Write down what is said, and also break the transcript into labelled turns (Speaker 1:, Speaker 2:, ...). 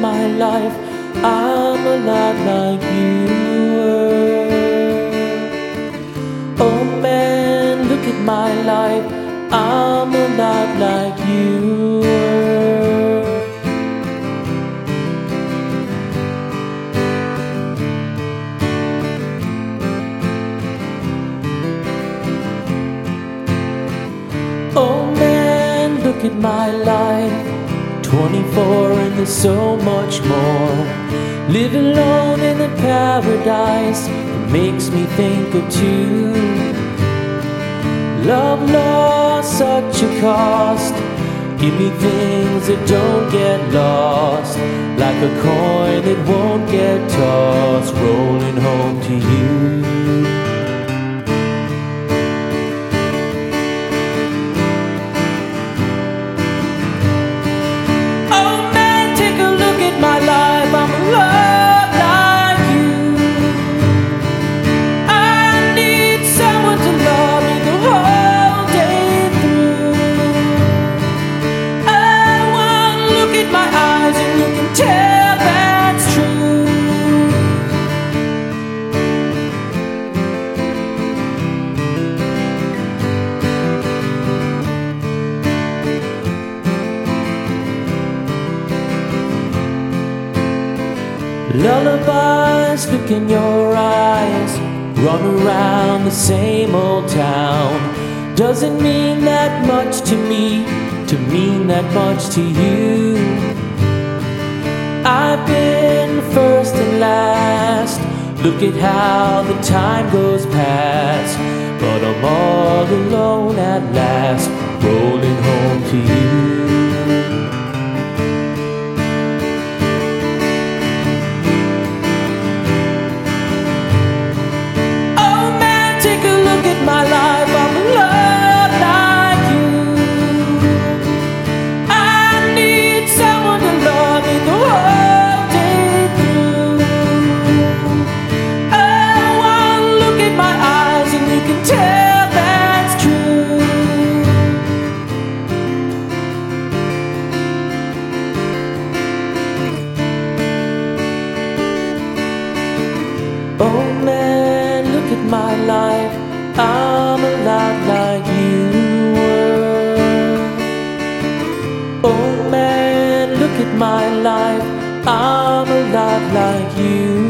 Speaker 1: my life, I'm a lot like you were. Oh man, look at my life, I'm a lot like you were. Oh man, look at my life, 24 and there's so much more. Live alone in a paradise that makes me think of two. Love lost such a cost. Give me things that don't get lost, like a coin that won't get tossed, rolling home to you. Lullabies look in your eyes, run around the same old town. Doesn't mean that much to me, to mean that much to you. I've been first and last, look at how the time goes past. But I'm all alone at last, rolling home to you. My life, I'm a lot like you. I need someone to love me the whole day through. Oh, one look at my eyes and you can tell that's true. Oh man, look at my life, I'm a lot like you were. Oh man, look at my life, I'm a lot like you